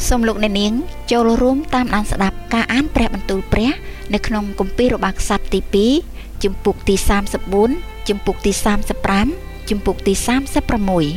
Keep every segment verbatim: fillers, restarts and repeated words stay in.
សូមលោកអ្នកនាងចូលរួមតាមដានស្ដាប់ការអានព្រះបន្ទូលព្រះនៅក្នុងគម្ពីររបស់ក្សត្រទីពីរជំពូកទីសាមសិបបួនជំពូកទីសាមសិបប្រាំជំពូកទីសាមសិបប្រាំមួយ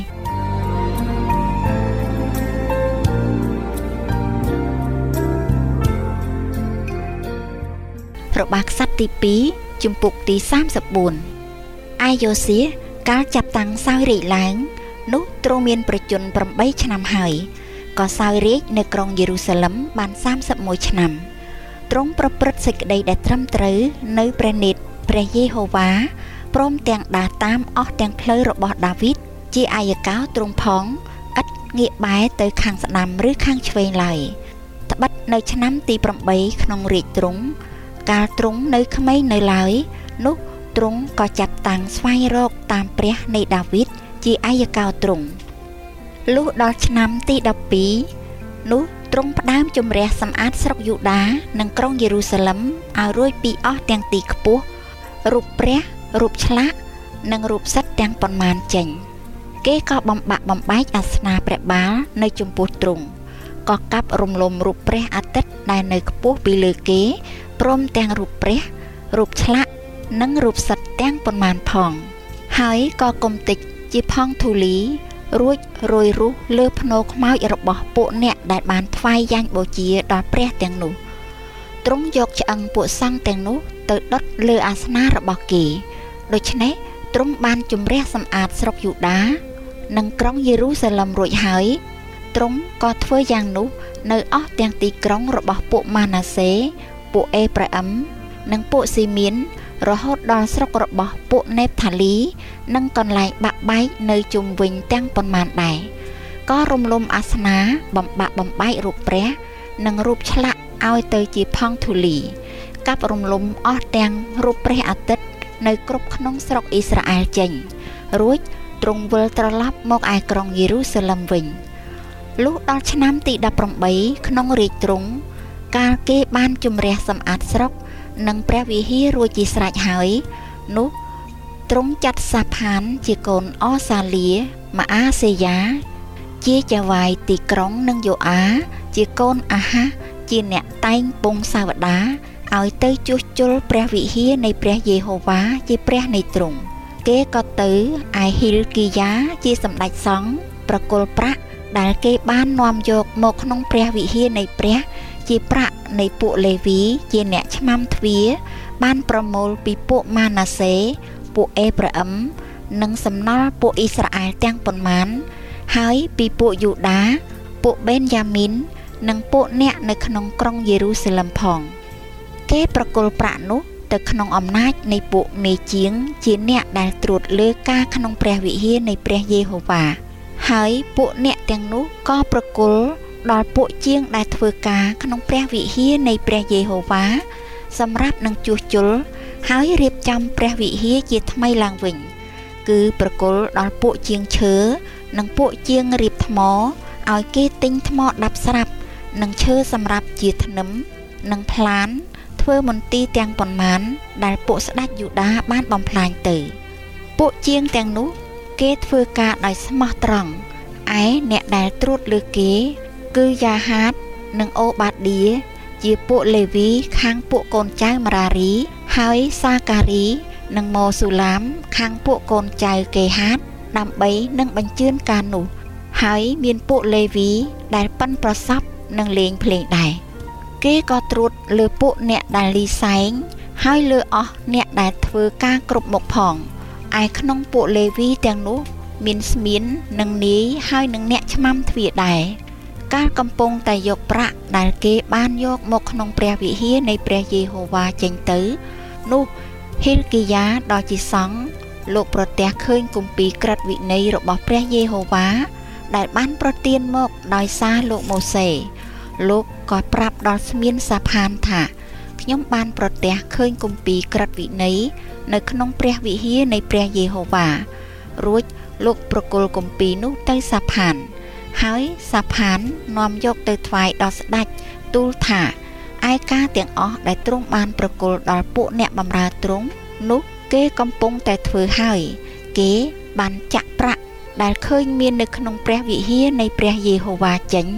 របស់ក្សត្រទីពីរជំពូកទីសាមសិបបួនអាយ៉ូសៀកាលចាប់តាំងសោយរាជឡើងនោះទ្រង់មានប្រជញ្ញប្រាំបីឆ្នាំហើយក៏សោយរាជនៅក្រុងយេរូសាឡឹមបានសាមសិបមួយឆ្នាំទ្រង់ប្រព្រឹត្តសេចក្តីដែលត្រឹមត្រូវនៅព្រះនេត្រព្រះយេហូវ៉ាព្រមទាំងដើរតាមអស់ទាំងផ្លូវរបស់ដាវីតជាអាយកោទ្រង់ផងឥតងាកបែរទៅខាងស្ដាំឬខាងឆ្វេងឡើយត្បិតនៅឆ្នាំទីប្រាំបីក្នុងរាជទ្រង់កាលទ្រង់នៅក្មេងនៅឡើយនោះទ្រង់ក៏ចាត់តាំងស្វែងរកតាមព្រះនៃដាវីតជាអាយកោទ្រង់លុះដល់ឆ្នាំទីដប់ពីរនោះទ្រង់ផ្ដើមជំរះសម្អាតស្រុកយូដានិងក្រុងយេរូសាឡឹមឲ្យរួចពីអស់ទាំងទីខ្ពស់រូបព្រះរូបឆ្លាក់និងរូបសត្វទាំងប៉ុន្មានចេញគេក៏បំបាក់បំបែកអាសនៈព្រះបាលនៅចំពោះទ្រង់ក៏កាប់រំលំរូបព្រះអាទិត្យដែលនៅខ្ពស់ពីលើគេព្រមទាំងរូបព្រះរូបឆ្លាក់និងរូបសត្វទាំងប៉ុន្មានផងហើយក៏គំតិចជាផង់ធូលីរួចរយរុះលើភ្នោខ្មោចរបស់ពួកអ្នកដែលបានថ្វាយយ៉ាញ់បូជាដល់ព្រះទាំងនោះទ្រង់យកឆ្អឹងពួកសង្ឃទាំងនោះទៅដុតលើអាសនៈរបស់គេដូច្នេះទ្រង់បានជំរះសម្អាតស្រុកយូដានិងក្រុងយេរូសាឡឹមរួចហើយទ្រង់ក៏ធ្វើយ៉ាងនោះនៅអស់ទាំងទីក្រុងរបស់ពួកម៉ាណាសេពួកអេប្រាអឹមនិងពួកស៊ីមៀនរហូតដល់ស្រុករបស់ពួកណេបថាលីនិងកន្លែងបាក់បែកនៅជុំវិញទាំងប៉ុន្មានដែរក៏រំលំអាសនៈបំបាក់បំបែករូបព្រះនិងរូបឆ្លាក់ឲ្យទៅជាផង់ធូលីកាប់រំលំអស់ទាំងរូបព្រះអាទិត្យនៅគ្រប់ក្នុងស្រុកអ៊ីស្រាអែលចេញរួចទ្រង់វិលត្រឡប់មកឯក្រុងយេរូសាឡឹមវិញលុះដល់ឆ្នាំទីដប់ប្រាំបីក្នុងរាជទ្រង់កាលគេបានជំរះសម្អាតស្រុកនិងព្រះវិហាររួចជាស្រេចហើយនោះទ្រង់ចាត់សាផានជាកូនអសាលាម៉ាអាសេយ៉ាជាចៅហ្វាយទីក្រុងនិងយូអាជាកូនអាហាសជាអ្នកតែងពងសាវតាឲ្យទៅជួសជុលព្រះវិហារនៃព្រះយេហូវ៉ាជាព្រះនៃទ្រង់គេក៏ទៅឯហ៊ីលគីយ៉ាជាសម្ដេចសង្ឃប្រគល់ប្រាក់ដែលគេបាននាំយកមកក្នុងព្រះវិហារនៃព្រះជាប្រាក់នៃពួកលេវីជាអ្នកឆ្មាំទ្វារបានប្រមូលពីពួកម៉ាណាសេពួកអេប្រាអឹមនិងសំណល់ពួកអ៊ីស្រាអែលទាំងប៉ុន្មានហើយពីពួកយូដាពួកបេនយ៉ាមីននិងពួកអ្នកនៅក្នុងក្រុងយេរូសាឡឹមផងគេប្រគល់ប្រាក់នោះទៅក្នុងអំណាចនៃពួកមេជាងជាអ្នកដែលត្រួតលើការក្នុងព្រះវិហារនៃព្រះយេហូវ៉ាហើយពួកអ្នកទាំងនោះក៏ប្រគល់ដល់ពួកជាងដែលធ្វើការក្នុងព្រះវិហារនៃព្រះយេហូវ៉ាសម្រាប់នឹងជួសជុលហើយរៀបចំព្រះវិហារជាថ្មីឡើងវិញគឺប្រគល់ដល់ពួកជាងឈើនិងពួកជាងរៀបថ្មឲ្យគេទិញថ្មដាប់ស្រាប់និងឈើសម្រាប់ជាធ្នឹមនិងផ្លានធ្វើមន្ទីរទាំងប៉ុន្មានដែលពួកស្ដេចយូដាបានបំផ្លាញទៅពួកជាងទាំងនោះគេធ្វើការដោយស្មោះត្រង់ឯអ្នកដែលត្រួតលើគេគឺយ៉ាហាតនិងអូបាឌីជាពួកលេវីខាងពួកកូនចៅម៉ារារីហើយសាការីនិងម៉ូស៊ូឡាមខាងពួកកូនចៅកេហាតដើម្បីនឹងបញ្ជឿនការនោះហើយមានពួកលេវីដែលប៉ិនប្រសពនិងលេងភ្លេងដែរគេក៏ត្រួតលើពួកអ្នកដែលលីសែងហើយលើអស់អ្នកដែលធ្វើការគ្រប់មុខផងឯក្នុងពួកលេវីទាំងនោះមានស្មៀននិងនាយហើយនឹងអ្នកឆ្មាំទ្វារដែរកាលកំពុងតែយកប្រាក់ដែលគេបានយកមកក្នុងព្រះវិហារនៃព្រះយេហូវ៉ាចេញទៅនោះហ៊ីលគីយ៉ាដ៏ជាសង្ឃលោកប្រទះឃើញគម្ពីរក្រឹតវិន័យរបស់ព្រះយេហូវ៉ាដែលបានប្រទានមកដោយសារលោកម៉ូសេលោកក៏ប្រាប់ដល់ស្មៀនសាផានថាខ្ញុំបានប្រទះឃើញគម្ពីរក្រឹតវិន័យនៅក្នុងព្រះវិហារនៃព្រះយេហូវ៉ារួចលោកប្រគល់គម្ពីរនោះទៅសាផានហើយសាផាននាំយកទៅថ្វាយដល់ស្ដេចទូលថាឯការទាំងអស់ដែលទ្រង់បានប្រគល់ដល់ពួកអ្នកបម្រើទ្រង់នោះគេកំពុងតែធ្វើហើយគេបានចាក់ប្រាក់ដែលឃើញមាននៅក្នុងព្រះវិហារនៃព្រះយេហូវ៉ាចេញ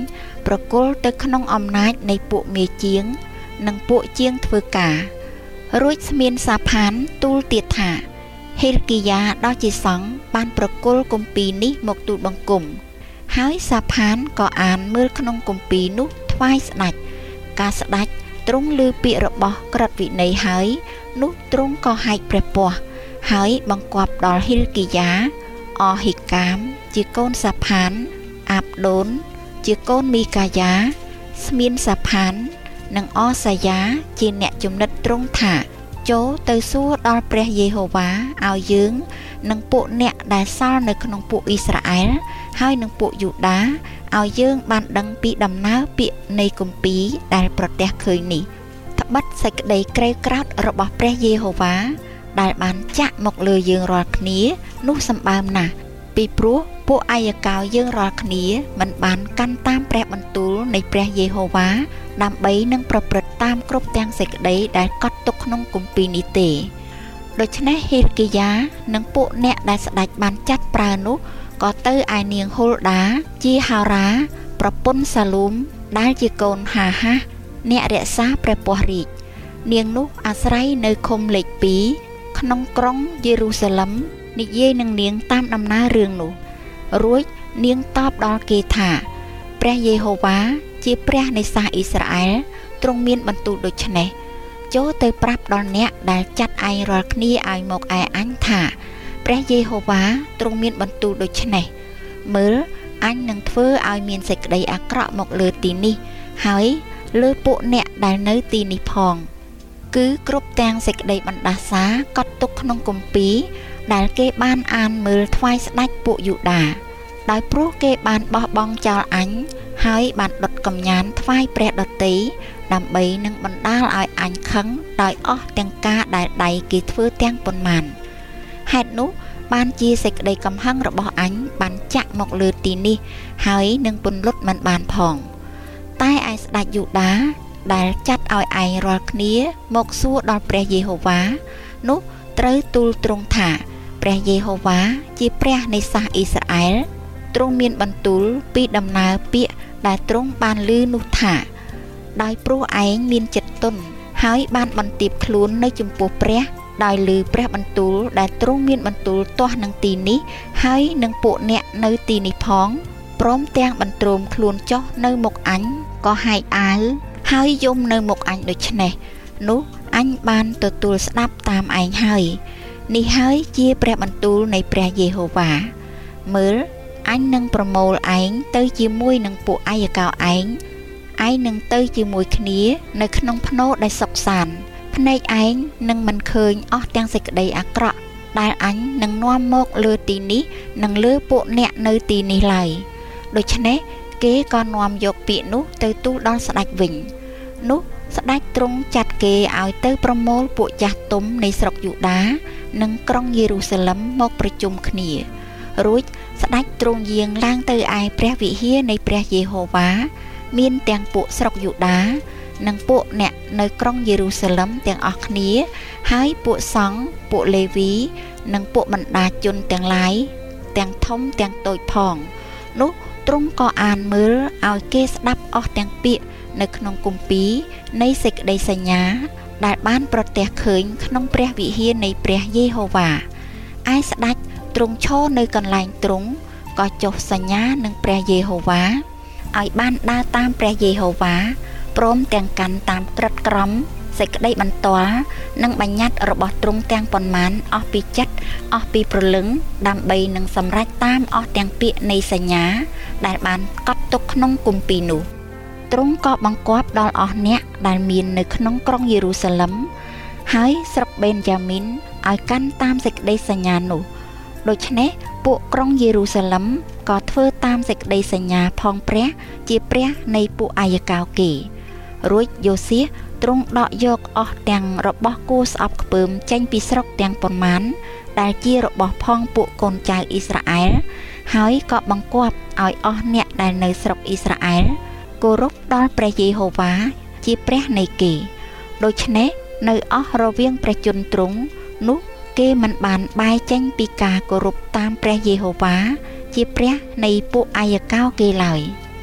ប្រគល់ទៅក្នុងអំណាចនៃពួកមេជាងនិងពួកជាងធ្វើការរួចស្មានសាផានទូលទៀតថាហេលគីយ៉ាដ៏ជាសង្ឃបានប្រគល់គម្ពីរនេះមកទូលបង្គំហើយសាផានក៏អានមើលក្នុងគម្ពីរនោះថ្វាយស្ដេចការស្ដេចទ្រង់ឮពាក្យរបស់ក្រឹតវិន័យហើយនោះទ្រង់ក៏ហែកព្រះពស្ត្រហើយបង្គាប់ដល់ហេលគីយ៉ាអហិកាមជាកូនសាផានអាប់ដូនជាកូនមីកាយ៉ាស្មានសាផាននិងអសាយាជាអ្នកចំណិតទ្រង់ថាចូលទៅសួរដល់ព្រះយេហូវ៉ាឲ្យយើងនិងពួកអ្នកដែលសល់នៅក្នុងពួកអ៊ីស្រាអែលហើយនិងពួកយូដាឲ្យយើងបានដឹងពីដំណើរពាក្យនៃគម្ពីរដែលប្រទះឃើញនេះត្បិតសេចក្តីក្រេវក្រោធរបស់ព្រះយេហូវ៉ាដែលបានចាក់មកលើយើងរាល់គ្នានោះសម្បើមណាស់ពីព្រោះពួកអាយកោយើងរាល់គ្នាមិនបានកាន់តាមព្រះបន្ទូលនៃព្រះយេហូវ៉ាដើម្បីនឹងប្រព្រឹត្តតាមគ្រប់ទាំងសេចក្តីដែលកត់ទុកក្នុងគម្ពីរនេះទេដូច្នេះហេលគីយ៉ានិងពួកអ្នកដែលស្ដេចបានចាត់ប្រើនោះក៏ទៅឯនាងហុលដាជាហោរាប្រពន្ធសាលូមដែលជាកូនហាហាសអ្នករក្សាព្រះពស្ត្ររាជនាងនោះអាស្រ័យនៅឃុំលេខពីរក្នុងក្រុងយេរូសាឡឹមនិយាយនឹងនាងតាមដំណើររឿងនោះរួចនាងតបដល់គេថាព្រះយេហូវ៉ាជាព្រះនៃសាសអ៊ីស្រាអែលទ្រង់មានបន្ទូលដូចនេះចូលទៅប្រាប់ដល់អ្នកដែលចាត់ឯងរាល់គ្នាឲ្យមកឯអញថាព្រះយេហូវ៉ាទ្រង់មានបន្ទូលដូចនេះមើលអញនឹងធ្វើឲ្យមានសេចក្តីអាក្រក់មកលើទីនេះហើយលើពួកអ្នកដែលនៅទីនេះផងគឺគ្រប់ទាំងសេចក្តីបណ្ដាសាកត់ទុកក្នុងគម្ពីរដែលគេបានអានមើលថ្វាយស្ដេចពួកយូដាដោយព្រោះគេបានបោះបង់ចោលអញហើយបានដុតកំញានថ្វាយព្រះដតីដើម្បីនឹងបណ្ដាលឲ្យអញខឹងដោយអស់ទាំងការដែលដៃគេធ្វើទាំងប៉ុន្មានហេតុនោះបានជាសេចក្តីកំហឹងរបស់អញបានចាក់មកលើទីនេះហើយនឹងពន្លត់មិនបានផងតែឯស្ដេចយូដាដែលចាត់ឲ្យឯងរាល់គ្នាមកសួរដល់ព្រះយេហូវ៉ានោះត្រូវទូលទ្រង់ថាព្រះយេហូវ៉ាជាព្រះនៃសាសអ៊ីស្រាអែលទ្រង់មានបន្ទូលពីដំណើរពាក្យដែលទ្រង់បានឮនោះថាដោយព្រោះឯងមានចិត្តទន់ហើយបានបន្ទាបខ្លួននៅចំពោះព្រះដោយឮព្រះបន្ទូលដែលទ្រង់មានបន្ទូលទាស់នឹងទីនេះហើយនឹងពួកអ្នកនៅទីនេះផងព្រមទាំងបន្ទ្រាំខ្លួនចុះនៅមុខអញក៏ហែកអាវហើយយំនៅមុខអញដូច្នេះនោះអញបានទទួលស្ដាប់តាមឯងហើយនេះហើយជាព្រះបន្ទូលនៃព្រះយេហូវ៉ាមើលអញនឹងប្រមូលឯងទៅជាមួយនឹងពួកអាយកោឯងឯងនឹងទៅជាមួយគ្នានៅក្នុងភ្នោដែលសុខសាន្តភ្នែកឯងនឹងមិនឃើញអស់ទាំងសេចក្តីអាក្រក់ដែលអញនឹងនាំមកលើទីនេះនិងលើពួកអ្នកនៅទីនេះឡើយដូច្នេះគេក៏នាំយកពាក្យនោះទៅទូលដល់ស្ដេចវិញនោះស្ដេចទ្រង់ចាត់គេឲ្យទៅប្រមូលពួកចាស់ទុំនៃស្រុកយូដានិងក្រុងយេរូសាឡឹមមកប្រជុំគ្នារួចស្ដេចទ្រង់យាងឡើងទៅឯព្រះវិហារនៃព្រះយេហូវ៉ាមានទាំងពួកស្រុកយូដានិងពួកអ្នកនៅក្រុងយេរូសាឡឹមទាំងអស់គ្នាហើយពួកសង្ឃពួកលេវីនិងពួកបណ្ដាជនទាំងឡាយទាំងធំទាំងតូចផងនោះទ្រង់ក៏អានមើលឲ្យគេស្ដាប់អស់ទាំងពាក្យនៅក្នុងគម្ពីរនៃសេចក្តីសញ្ញាដែលបានប្រទះឃើញក្នុងព្រះវិហារនៃព្រះយេហូវ៉ាឯស្ដេចទ្រង់ឈរនៅកន្លែងទ្រង់ក៏ចុះសញ្ញានឹងព្រះយេហូវ៉ាឲ្យបានដើរតាមព្រះយេហូវ៉ាព្រមទាំងកាន់តាមក្រឹតក្រមសេចក្តីបន្ទាល់និងបញ្ញត្តិរបស់ទ្រង់ទាំងប៉ុន្មានអស់ពីចិត្តអស់ពីព្រលឹងដើម្បីនឹងសម្រេចតាមអស់ទាំងពាក្យនៃសញ្ញាដែលបានកត់ទុកក្នុងគម្ពីរនោះទ្រង់ក៏បង្គាប់ដល់អស់អ្នកដែលមាននៅក្នុងក្រុងយេរូសាឡឹមហើយស្រុកបេនយ៉ាមីនឲ្យកាន់តាមសេចក្តីសញ្ញានោះដូច្នេះពួកក្រុងយេរូសាឡឹមក៏ធ្វើតាមសេចក្តីសញ្ញាផងព្រះជាព្រះនៃពួកអាយកោគេរួចយ៉ូសៀសទ្រង់ដកយកអស់ទាំងរបស់គួរស្អប់ខ្ពើមចេញពីស្រុកទាំងប៉ុន្មានដែលជារបស់ផងពួកកូនចៅអ៊ីស្រាអែលហើយក៏បង្គាប់ឲ្យអស់អ្នកដែលនៅស្រុកអ៊ីស្រាអែលគោរពដល់ព្រះយេហូវ៉ាជាព្រះនៃគេដូច្នេះនៅអស់រវាងព្រះជន្មទ្រង់នោះគេមិនបានបែរចេញពីការគោរពតាមព្រះយេហូវ៉ាជាព្រះនៃពួកអាយកោគេឡើយ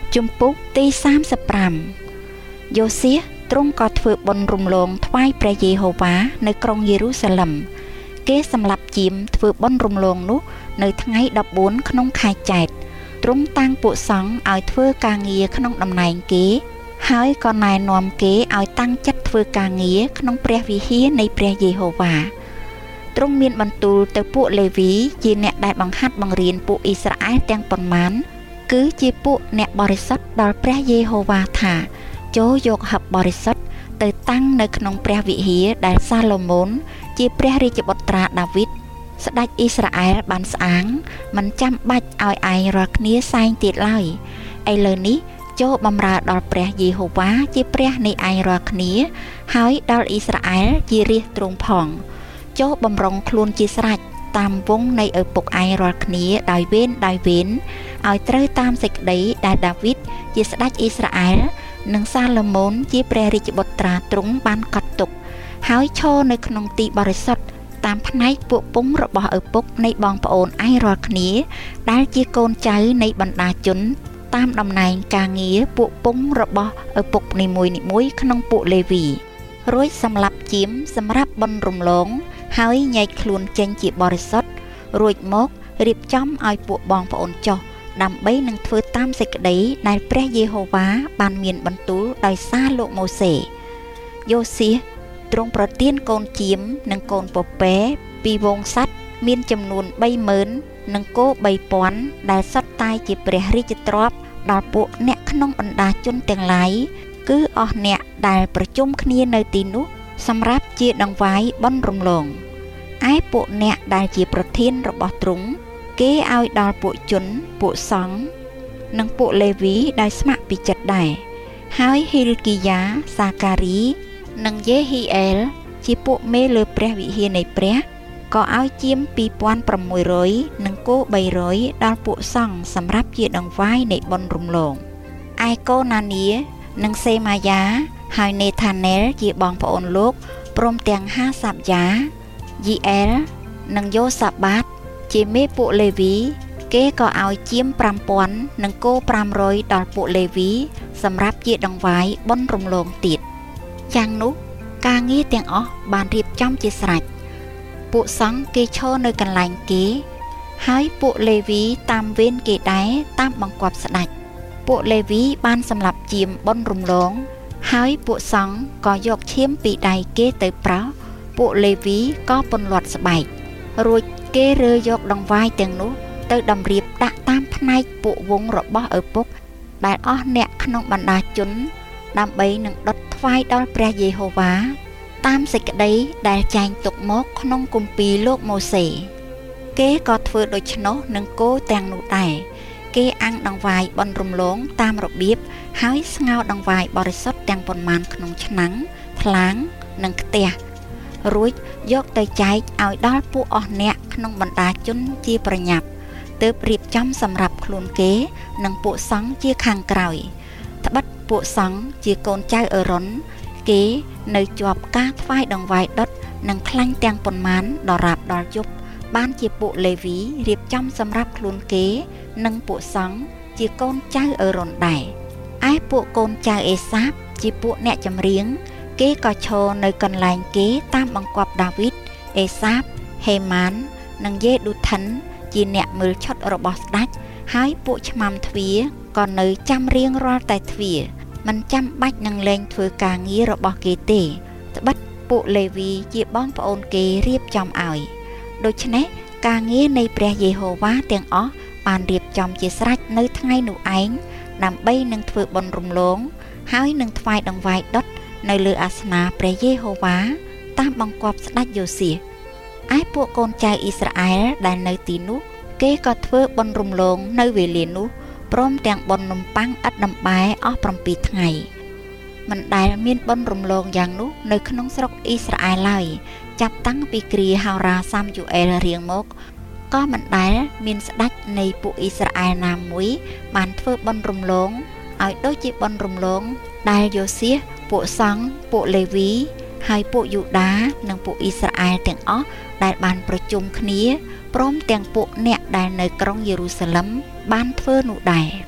ជំពូកទីសាមសិបប្រាំយ៉ូសៀសទ្រង់ក៏ធ្វើបុណ្យរំលងថ្វាយព្រះយេហូវ៉ានៅក្រុងយេរូសាឡឹមគេសម្លាប់ជាមធ្វើបុណ្យរំលងនោះនៅថ្ងៃដប់បួនក្នុងខែចែកទ្រង់តាំងពួកសង្ឃឲ្យធ្វើការងារក្នុងតំណែងគេហើយក៏ណែនាំគេឲ្យតាំងចិត្តធ្វើការងារក្នុងព្រះវិហារនៃព្រះយេហូវ៉ាទ្រង់មានបន្ទូលទៅពួកលេវីជាអ្នកដែលបង្ហាត់បង្រៀនពួកអ៊ីស្រាអែលទាំងប៉ុន្មានគឺជាពួកអ្នកបរិសុទ្ធដល់ព្រះយេហូវ៉ាថាចូលយកហឹបបរិសុទ្ធទៅតាំងនៅក្នុងព្រះវិហារដែលសាឡូមោនជាព្រះរាជបុត្រាដាវីតស្ដេចអ៊ីស្រាអែលបានស្អាងមិនចាំបាច់ឲ្យឯងរាល់គ្នាសែងទៀតឡើយឥឡូវនេះចូលបម្រើដល់ព្រះយេហូវ៉ាជាព្រះនៃឯងរាល់គ្នាហើយដល់អ៊ីស្រាអែលជារាជទ្រង់ផងចូលបំរុងខ្លួនជាស្រេចតាមវងនៃឪពុកឯងរាល់គ្នាដោយវេនដោយវេនឲ្យត្រូវតាមសេចក្តីដែលដាវីតជាស្ដេចអ៊ីស្រាអែលនិងសាឡូមោនជាព្រះរាជបុត្រាទ្រង់បានកត់ទុកហើយឈរនៅក្នុងទីបរិសុទ្ធតាមផ្នែកពួកពងរបស់ឪពុកនៃបងប្អូនឯងរាល់គ្នាដែលជាកូនចៅនៃបណ្ដាជនតាមតំណែងការងារពួកពងរបស់ឪពុកនីមួយៗក្នុងពួកលេវីរួចសម្លាប់ជាមសម្រាប់បុណ្យរំលងហើយញែកខ្លួនចេញជាបរិសុទ្ធរួចមករៀបចំឲ្យពួកបងប្អូនចុះដើម្បីនឹងធ្វើតាមសេចក្តីដែលព្រះយេហូវ៉ាបានមានបន្ទូលដោយសារលោកម៉ូសេយ៉ូសៀសទ្រង់ប្រទានកូនជាមនិងកូនពពែពីវងសត្វមានចំនួនបីម៉ឺននិងគោបីពាន់ដែលសុទ្ធតែជាព្រះរាជទ្រព្យដល់ពួកអ្នកក្នុងបណ្ដាជនទាំងឡាយគឺអស់អ្នកដែលប្រជុំគ្នានៅទីនោះសម្រាប់ជាដង្វាយបុណ្យរំលងឯពួកអ្នកដែលជាប្រធានរបស់ទ្រង់គេឲ្យដល់ពួកជនពួកសង្ឃនិងពួកលេវីដែលស្ម័គ្រពីចិត្តដែរហើយហ៊ីលគីយ៉ាសាការីនិងយេហ៊ីអែលជាពួកមេលើព្រះវិហារនៃព្រះក៏ឲ្យជាមពីរពាន់ប្រាំមួយរយនិងគោបីរយដល់ពួកសង្ឃសម្រាប់ជាដង្វាយនៃបុណ្យរំលងឯកូណានីនិងសេម៉ាយ៉ាហើយនេថាណែលជាបងប្អូនលោកព្រមទាំងហាសាប់យ៉ាយីអែលនិងយ៉ូសាបាតជាមេពួកលេវីគេក៏ឲ្យជាមប្រាំពាន់និងគោប្រាំរយដល់ពួកលេវីសម្រាប់ជាដង្វាយបុណ្យរំលងទៀតយ៉ាងនោះការងារទាំងអស់បានរៀបចំជាស្រេចពួកសង្ឃគេឈរនៅកន្លែងគេហើយពួកលេវីតាមវេនគេដែរតាមបង្គាប់ស្ដេចពួកលេវីបានសម្លាប់ជាមបុណ្យរំលងហើយពួកសង្ឃក៏យកឈាមពីដៃគេទៅប្រោសពួកលេវីក៏ពន្លត់ស្បែករួចគេរើយកដង្វាយទាំងនោះទៅតម្រៀបដាក់តាមផ្នែកពួកវងរបស់ឪពុកដែលអស់អ្នកក្នុងបណ្ដាជនដើម្បីនឹងដុតថ្វាយដល់ព្រះយេហូវ៉ាតាមសេចក្តីដែលចែងទុកមកក្នុងគម្ពីរលោកម៉ូសេគេក៏ធ្វើដូច្នោះនឹងគោទាំងនោះដែរគេអាំងដង្វាយបុណ្យរំលងតាមរបៀបហើយស្ងោរដង្វាយបរិសុទ្ធទាំងប៉ុន្មានក្នុងឆ្នាំងថ្លាងនិងខ្ទះរួចយកទៅចែកឲ្យដល់ពួកអស់អ្នកក្នុងបណ្ដាជនជាប្រញាប់ទើបរៀបចំសម្រាប់ខ្លួនគេនិងពួកសង្ឃជាខាងក្រោយត្បិតពួកសង្ឃជាកូនចៅអេរ៉ុនគេនៅជាប់ការថ្វាយដង្វាយដុតនិងខ្លាញ់ទាំងប៉ុន្មានដល់រាបដល់យប់បានជាពួកលេវីរៀបចំសម្រាប់ខ្លួនគេនិងពួកសង្ឃជាកូនចៅអេរ៉ុនដែរឯពួកកូនចៅអេសាបជាពួកអ្នកចម្រៀងគេក៏ឈរនៅកន្លែងគេតាមបង្គាប់ដាវីតអេសាបហេម៉ាននិងយេឌូថានជាអ្នកមើលឈុតរបស់ស្ដេចហើយពួកឆ្មាំទ្វារក៏នៅចាំរៀងរាល់តែទ្វារមិនចាំបាច់នឹងលែងធ្វើការងាររបស់គេទេត្បិតពួកលេវីជាបងប្អូនគេរៀបចំឲ្យដូច្នេះការងារនៃព្រះយេហូវ៉ាទាំងអស់បានរៀបចំជាស្រេចនៅថ្ងៃនោះឯងដើម្បីនឹងធ្វើបុណ្យរំលងហើយនឹងថ្វាយដង្វាយដុតនៅលើអាសនៈព្រះយេហូវ៉ាតាមបង្គាប់ស្ដេចយ៉ូសៀសឯពួកកូនចៅអ៊ីស្រាអែលដែលនៅទីនោះគេក៏ធ្វើបុណ្យរំលងនៅវេលានោះព្រមទាំងបុណ្យនំប៉័ងឥតដំបែអស់7ថ្ងៃមិនដែលមានបុណ្យរំលងយ៉ាងនោះនៅក្នុងស្រុកអ៊ីស្រាអែលឡើយចាប់តាំងពីគ្រាហោរាសាមយូអែលរៀងមកក៏មិនដែលមានស្ដេចនៃពួកអ៊ីស្រាអែលណាមួយបានធ្វើបុណ្យរំលងឲ្យដូចជាបុណ្យរំលងដែលយ៉ូសៀសពួកសង្ឃពួកលេវីហើយពួកយូដានិងពួកអ៊ីស្រាអែលទាំងអស់ដែលបានប្រជុំគ្នាព្រមទាំងពួកអ្នកដែលនៅក្រុងយេរូសាឡឹមបានធ្វើនោះដែរ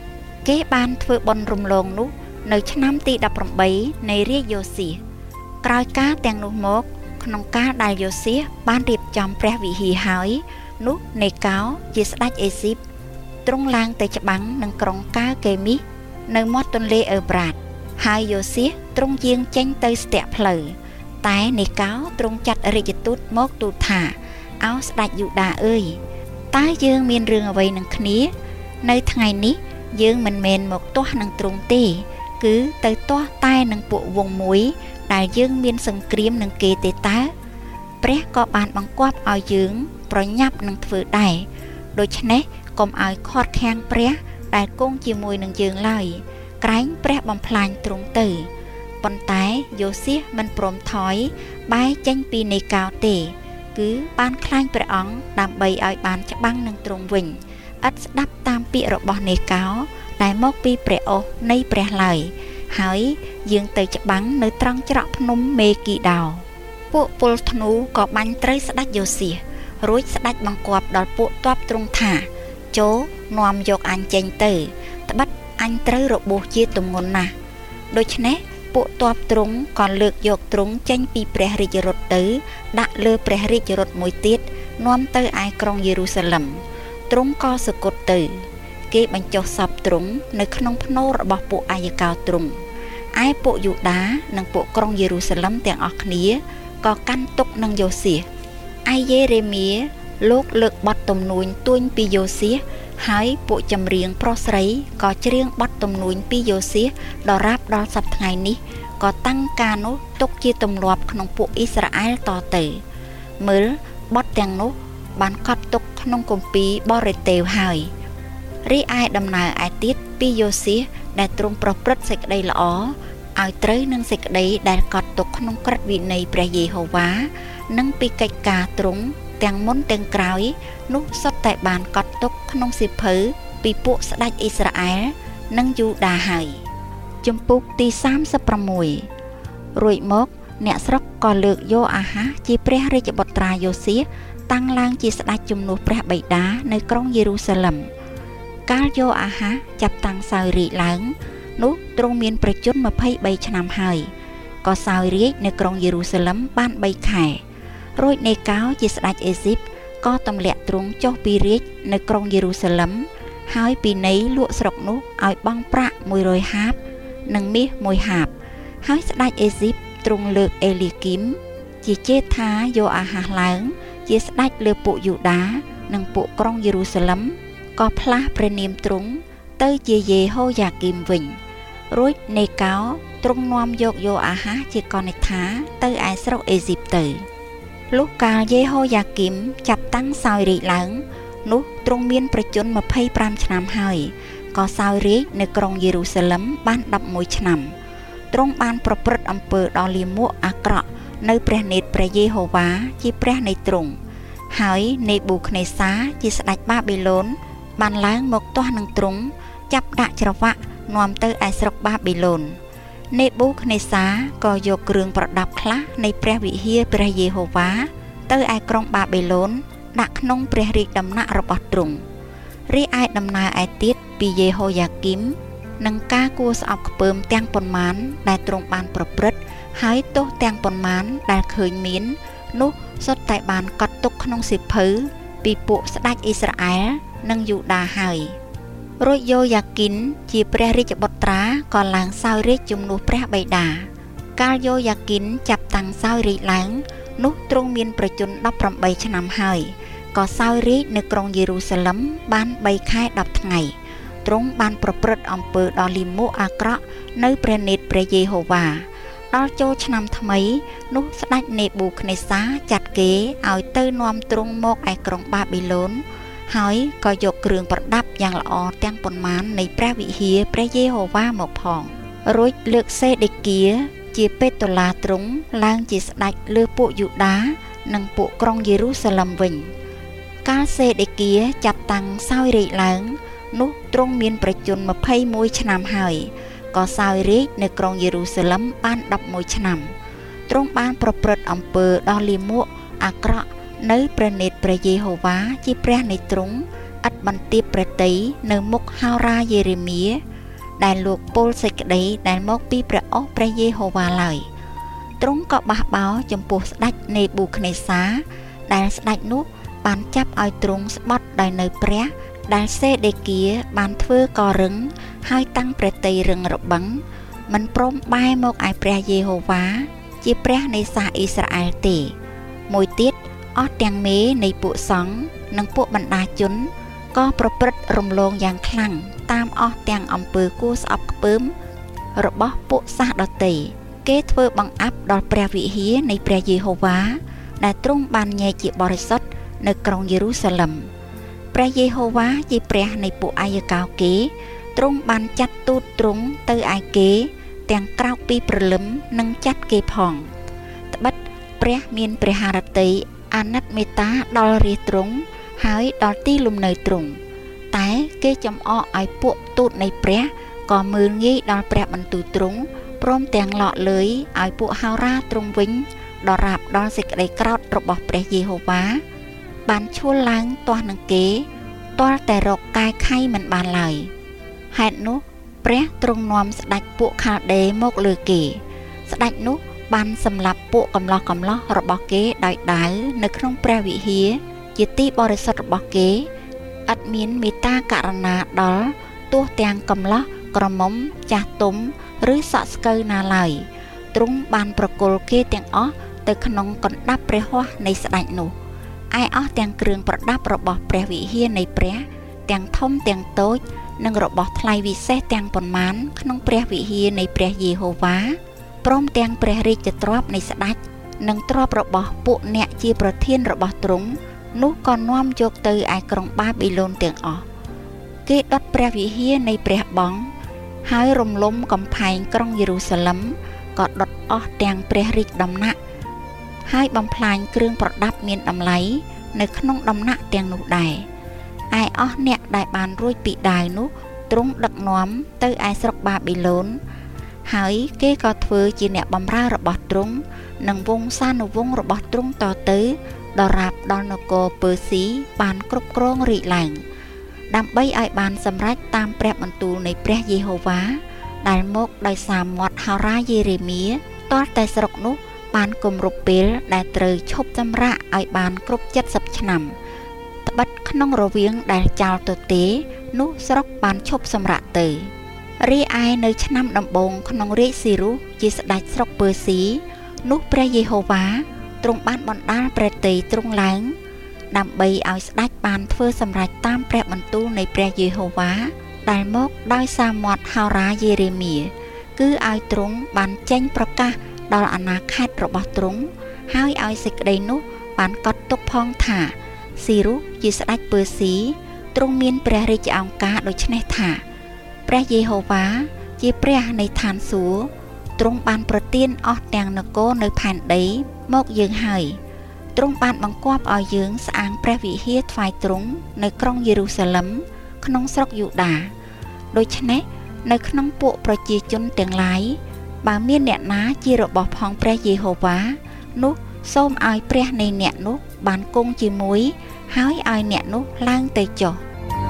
គេបានធ្វើបុណ្យរំលងនោះនៅឆ្នាំទីដប់ប្រាំបីនៃរាជយ៉ូសៀសក្រោយការទាំងនោះមកក្នុងការដែលយ៉ូសៀសបានរៀបចំព្រះវិហារហើយនោះនេកោជាស្ដេចអេស៊ីបទ្រង់ឡើងទៅច្បាំងនឹងក្រុងកាកេមីសនៅមាត់ទន្លេអឺប្រាតហើយយ៉ូសៀសទ្រង់យាងចេញទៅស្ទាក់ផ្លូវតែនេកោទ្រង់ចាត់រាជទូតមកទូលថាអោស្ដេចយូដាអើយតើយើងមានរឿងអ្វីនឹងគ្នានៅថ្ងៃនេះយើងមិនមែនមកទាស់នឹងទ្រង់ទេគឺទៅទាស់តែនឹងពួកវងមួយដែលយើងមានសង្គ្រាមនឹងគេទេតើព្រះក៏បានបង្គាប់ឲ្យយើងប្រញាប់នឹងធ្វើដែរដូច្នេះកុំឲ្យខាត់ខាំងព្រះដែលគង់ជាមួយនឹងយើងឡើយក្រែងព្រះបំផ្លាញទ្រង់ទៅប៉ុន្តែយ៉ូសៀសមិនព្រមថយបែរចេញពីនេកោទេគឺបានខ្លាញ់ព្រះអង្គដើម្បីឲ្យបានច្បាំងនឹងទ្រង់វិញឥតស្ដាប់តាមពាក្យរបស់នេកោដែលមកពីព្រះអូសនៃព្រះឡើយហើយយាងទៅច្បាំងនៅត្រង់ច្រកភ្នំមេគីដោពួកពលធ្នូក៏បាញ់ត្រូវស្ដេចយ៉ូសៀសរួចស្ដេចបង្គាប់ដល់ពួកទ័ពទ្រង់ថាចូលនាំយកអញចេញទៅត្បិតអញត្រូវរបួសជាទម្ងន់ណាស់ដូច្នេះពួកទ័ពទ្រង់ក៏លើកយកទ្រង់ចេញពីព្រះរាជរថទៅដាក់លើព្រះរាជរថមួយទៀតនាំទៅឯក្រុងយេរូសាឡិមទ្រង់ក៏សគត់ទៅគេបញ្ចុះសពទ្រង់នៅក្នុងភ្នូររបស់ពួកអាយកោទ្រង់ឯពួកយូដានិងពួកក្រុងយេរូសាឡិមទាំងអស់គ្នាក៏កាន់ទុកនឹងយ៉ូសៀសឯយេរេមៀលោកលើកបទទំនួញទួញពីយ៉ូសៀសហើយពួកចម្រៀងប្រុសស្រីក៏ច្រៀងបទទំនួញពីយ៉ូសៀសដល់រាប់ដល់សប្តាហ៍នេះក៏តាំងការនោះទុកជាទម្លាប់ក្នុងពួកអ៊ីស្រាអែលតទៅមើលបទទាំងនោះបានកត់ទុកក្នុងគម្ពីរបរិតេវហើយរីឯដំណើរឯទៀតពីយ៉ូសៀសដែលទ្រង់ប្រព្រឹត្តសេចក្តីល្អឲ្យត្រូវនឹងសេចក្តីដែលកត់ទុកក្នុងក្រឹតវិន័យព្រះយេហូវ៉ានិងពីកិច្ចការទ្រង់ទាំងមុនទាំងក្រោយនោះសុទ្ធតែបានកត់ទុកក្នុងសៀវភៅពីពួកស្ដេចអ៊ីស្រាអែលនិងយូដាហើយជំពូកទីសាមសិបប្រាំមួយរួចមកអ្នកស្រុកក៏លើកយកអាហាសជាព្រះរាជបុត្រាយ៉ូសៀសតាំងឡើងជាស្ដេចជំនួសព្រះបិតានៅក្រុងយេរូសាឡិមកាលយកអាហាសចាប់តាំងសោយរាជ្យឡើងនោះទ្រង់មានប្រជញ្ញម្ភៃបីឆ្នាំហើយក៏សោយរាជ្យនៅក្រុងយេរូសាឡិមបានបីខែរួចនេកោជាស្ដេចអេស៊ីបក៏ទម្លាក់ទ្រង់ចុះពីរាជ្យនៅក្រុងយេរូសាឡិមហើយពីនៃលក់ស្រុកនោះឲ្យបង់ប្រាក់មួយរយហាបនិងមាសមួយហាបហើយស្ដេចអេស៊ីបទ្រង់លើកអេលីគីមជាចេថាយកអាហាសឡើងជាស្ដេចលើពួកយូដានិងពួកក្រុងយេរូសាឡិមក៏ផ្លាស់ព្រះនាមទ្រង់ទៅជាយេហូយ៉ាគីមវិញរួចនេកោទ្រង់នាំយកយកអាហាសជាកនិដ្ឋាទៅឯស្រុកអេស៊ីបទៅលុះកាលយេហូយ៉ាគីមចាប់តាំងសោយរាជ្យឡើងនោះទ្រង់មានប្រជញ្ញម្ភៃប្រាំឆ្នាំហើយក៏សោយរាជ្យនៅក្រុងយេរូសាឡិមបានដប់មួយឆ្នាំទ្រង់បានប្រព្រឹត្តអំពើដ៏លាមកអាក្រក់នៅព្រះនេត្រព្រះយេហូវ៉ាជាព្រះនៃទ្រង់ហើយនេប៊ូខនេសាជាស្ដេចបាប៊ីឡូនបានឡើងមកទាស់នឹងទ្រង់ចាប់ដាក់ច្រវាក់នាំទៅឯស្រុកបាប៊ីឡូននេប៊ូខនេសាក៏យកគ្រឿងប្រដាប់ខ្លះនៃព្រះវិហារព្រះយេហូវ៉ាទៅឯក្រុងបាប៊ីឡូនដាក់ក្នុងព្រះរាជដំណាក់របស់ទ្រង់រីឯដំណើរឯទៀតពីយេហូយ៉ាគីមនឹងការគួរស្អប់ខ្ពើមទាំងប៉ុន្មានដែលទ្រង់បានប្រព្រឹត្តហើយទោសទាំងប៉ុន្មានដែលឃើញមាននោះសុទ្ធតែបានកត់ទុកក្នុងសៀវភៅពីពួកស្ដេចអ៊ីស្រាអែលនិងយូដាហើយរួចយ៉ូយ៉ាគីនជាព្រះរាជបុត្រាក៏ឡើងសោយរាជ្យជំនួសព្រះបិតាកាលយ៉ូយ៉ាគីនចាប់តាំងសោយរាជ្យឡើងនោះទ្រង់មានប្រជញ្ញដប់ប្រាំបីឆ្នាំហើយក៏សោយរាជ្យនៅក្រុងយេរូសាឡិមបានបីខែដប់ថ្ងៃទ្រង់បានប្រព្រឹត្តអំពើដ៏លាមកអាក្រក់នៅព្រះនេត្រព្រះយេហូវ៉ាដល់ចូលឆ្នាំថ្មីនោះស្ដេចនេប៊ូខនេសាចាត់គេឲ្យទៅនាំទ្រង់មកឯក្រុងបាប៊ីឡូនហើយក៏យកគ្រឿងប្រដាប់យ៉ាងល្អទាំងប៉ុន្មាននៃព្រះវិហារព្រះយេហូវ៉ាមកផងរួចលើកសេដេគៀជាពេតូឡាទ្រង់ឡើងជាស្ដេចលើពួកយូដានិងពួកក្រុងយេរូសាឡិមវិញកាលសេដេគៀចាប់តាំងសោយរាជ្យឡើងនោះទ្រង់មានប្រជញ្ញម្ភៃមួយឆ្នាំហើយក៏សោយរាជ្យនៅក្រុងយេរូសាឡិមបានដប់មួយឆ្នាំទ្រង់បានប្រព្រឹត្តអំពើដ៏លាមកអាក្រក់នៅព្រះនេត្រព្រះយេហូវ៉ាជាព្រះនៃទ្រង់ឥតបន្ទាបព្រះតីនៅមុខហោរាយេរេមៀដែលលោកពលសេចក្តីដែលមកពីព្រះអស់ព្រះយេហូវ៉ាឡើយទ្រង់ក៏បះបោរចំពោះស្ដេចនេប៊ូខនេសាដែលស្ដេចនោះបានចាប់ឲ្យទ្រង់ស្បត់ដោយនៅព្រះដែលសេដេគៀបានធ្វើករឹងហើយតាំងព្រះតីរឹងរបឹងមិនព្រមបែរមកឯព្រះយេហូវ៉ាជាព្រះនៃសាសអ៊ីស្រាអែលទេមួយទៀតអស់ទាំងមេនៃពួកសង្ឃនិងពួកបណ្ដាជនក៏ប្រព្រឹត្តរំលងយ៉ាងខ្លាំងតាមអស់ទាំងអំពើគួរស្អប់ខ្ពើមរបស់ពួកសាសដទៃគេធ្វើបង្អាប់ដល់ព្រះវិហារនៃព្រះយេហូវ៉ាដែលទ្រង់បានញែកជាបរិសុទ្ធនៅក្រុងយេរូសាឡឹមព្រះយេហូវ៉ាជាព្រះនៃពួកអាយកោគេទ្រង់បានចាត់ទូតទ្រង់ទៅឯគេទាំងក្រោកពីព្រលឹមនិងចាត់គេផងត្បិតព្រះមានព្រះハរតីអាណិតមេត្តាដល់រាជទ្រង់ហើយដល់ទីលំនៅទ្រង់តែគេចំអកឲ្យពួកទូតនៃព្រះក៏មើលងាយដល់ព្រះបន្ទូលទ្រង់ព្រមទាំងឡកលើយឲ្យពួកហោរាទ្រង់វិញដរាបដល់សេចក្តីក្រោធរបស់ព្រះយេហូវ៉ាបានឈួលឡើងទាស់នឹងគេទាល់តែរកកាយខៃមិនបានឡើយហេតុនោះព្រះទ្រង់នាំស្ដេចពួកខាល់ដេមកលើគេស្ដេចនោះបានសម្លាប់ពួកកំឡោះកំឡោះរបស់គេដោយដាវនៅក្នុងព្រះវិហារជាទីបរិសុទ្ធរបស់គេឥតមានមេត្តាករុណាដល់ទោះទាំងកំឡោះក្រមុំចាស់ទុំឬសក់ស្កូវណាឡើយទ្រង់បានប្រគល់គេទាំងអស់ទៅក្នុងកណ្ដាប់ព្រះហស្ថនៃស្ដេចនោះឯអស់ទាំងគ្រឿងប្រដាប់របស់ព្រះវិហារនៃព្រះទាំងធំទាំងតូចនិងរបស់ថ្លៃវិសេសទាំងប៉ុន្មានក្នុងព្រះវិហារនៃព្រះយេហូវ៉ាព្រមទាំងព្រះរាជទ្រព្យនៃស្ដេចនិងទ្រព្យរបស់ពួកអ្នកជាប្រធានរបស់ទ្រង់នោះក៏នាំយកទៅឯក្រុងបាប៊ីឡូនទាំងអស់គេដុតព្រះវិហារនៃព្រះបង់ហើយរំលំកំផែងក្រុងយេរូសាឡឹមក៏ដុតអស់ទាំងព្រះរាជដំណាក់ហើយបំផ្លាញគ្រឿងប្រដាប់មានតម្លៃនៅក្នុងដំណាក់ទាំងនោះដែរឯអស់អ្នកដែលបានរួចពីដាវនោះទ្រង់ដឹកនាំទៅឯស្រុកបាប៊ីឡូនហើយគេក៏ធ្វើជាអ្នកបម្រើរបស់ទ្រង់និងវង្សានុវង្សរបស់ទ្រង់តទៅដរាបដល់នគរពើស៊ីបានគ្រប់គ្រងរាជឡើងដើម្បីឲ្យបានសម្រេចតាមព្រះបន្ទូលនៃព្រះយេហូវ៉ាដែលមកដោយសារមាត់ហោរាយេរេមៀទាល់តែស្រុកនោះបានគម្រប់ពេលដែលត្រូវឈប់សម្រាកឲ្យបានគ្រប់เจ็ดสิบឆ្នាំត្បិតក្នុងរវាងដែលចោលទទេនោះស្រុកបានឈប់សម្រាកទៅរីឯនៅឆ្នាំដំបូងក្នុងរាជស៊ីរុសជាស្ដេចស្រុកពើស៊ីនោះព្រះយេហូវ៉ាទ្រង់បានបណ្ដាលព្រះតីទ្រង់ឡើងដើម្បីឲ្យស្ដេចបានធ្វើសម្រេចតាមព្រះបន្ទូលនៃព្រះយេហូវ៉ាដែលមកដោយសារមាត់ហោរាយេរេមៀគឺឲ្យទ្រង់បានចេញប្រកាសដល់អាណាខេត្តរបស់ទ្រង់ហើយឲ្យសេចក្តីនោះបានកត់ទុកផងថាស៊ីរុសជាស្ដេចពើស៊ីទ្រង់មានព្រះរាជអង្គការដូច្នេះថាព្រះយេហូវ៉ាជាព្រះនៃឋានសួគ៌ទ្រង់បានប្រទានអស់ទាំងនគរនៅផែនដីមកយើងហើយទ្រង់បានបង្គាប់ឲ្យយើងស្អាងព្រះវិហារថ្វាយទ្រង់នៅក្រុងយេរូសាឡឹមក្នុងស្រុកយូដាដូច្នេះនៅក្នុងពួកប្រជាជនទាំងឡាយបើមានអ្នកណាជារបស់ផងព្រះយេហូវ៉ានោះសូមឲ្យព្រះនៃអ្នកនោះបានគង់ជាមួយហើយឲ្យអ្នកនោះឡើងទៅចុះ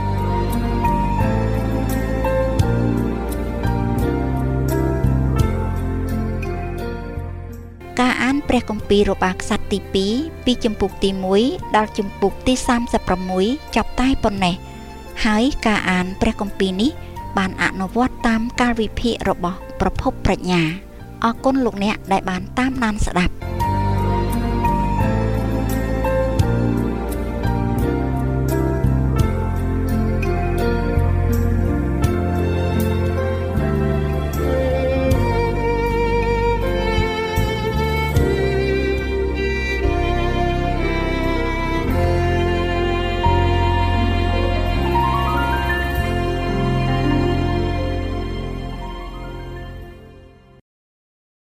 ការអានព្រះគម្ពីររបស់ក្សត្រទីពីរពីជំពូកទីមួយដល់ជំពូកទីសាមសិបប្រាំមួយចប់តែប៉ុណ្ណេះហើយការអានព្រះគម្ពីរនេះបានអនុវត្តតាមកាលវិភាគរបស់ប្រភពប្រាជ្ញាអរគុណលោកអ្នកដែលបានតាមដានស្ដាប់